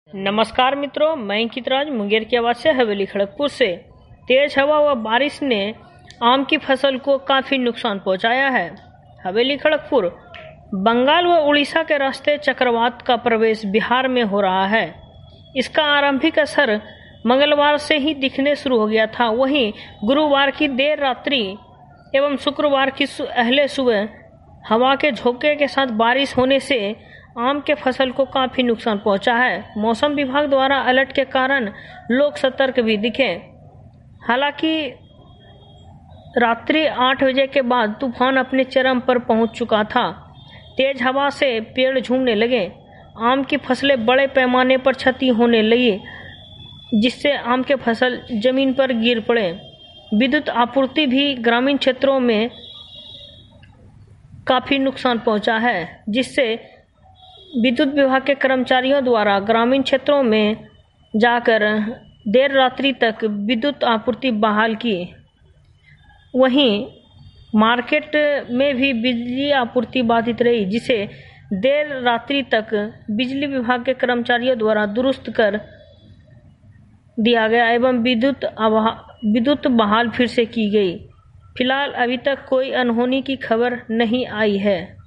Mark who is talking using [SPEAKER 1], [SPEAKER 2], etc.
[SPEAKER 1] नमस्कार मित्रों, मैं अंकित राज मुंगेर की आवाज से हवेली खड़गपुर से। तेज हवा व बारिश ने आम की फसल को काफी नुकसान पहुंचाया है। हवेली खड़गपुर बंगाल व उड़ीसा के रास्ते चक्रवात का प्रवेश बिहार में हो रहा है। इसका आरंभिक असर मंगलवार से ही दिखने शुरू हो गया था। वहीं गुरुवार की देर रात्रि एवं शुक्रवार की पहले सुबह हवा के झोंके के साथ बारिश होने से आम के फसल को काफी नुकसान पहुंचा है। मौसम विभाग द्वारा अलर्ट के कारण लोग सतर्क भी दिखे। हालांकि रात्रि 8 बजे के बाद तूफान अपने चरम पर पहुंच चुका था। तेज हवा से पेड़ झूमने लगे, आम की फसलें बड़े पैमाने पर क्षति होने लगी, जिससे आम के फसल जमीन पर गिर पड़े। विद्युत आपूर्ति भी ग्रामीण क्षेत्रों में काफी नुकसान पहुंचा है, जिससे विद्युत विभाग के कर्मचारियों द्वारा ग्रामीण क्षेत्रों में जाकर देर रात्रि तक विद्युत आपूर्ति बहाल की। वहीं मार्केट में भी बिजली आपूर्ति बाधित रही, जिसे देर रात्रि तक बिजली विभाग के कर्मचारियों द्वारा दुरुस्त कर दिया गया एवं विद्युत बहाल फिर से की गई। फिलहाल अभी तक कोई अनहोनी की खबर नहीं आई है।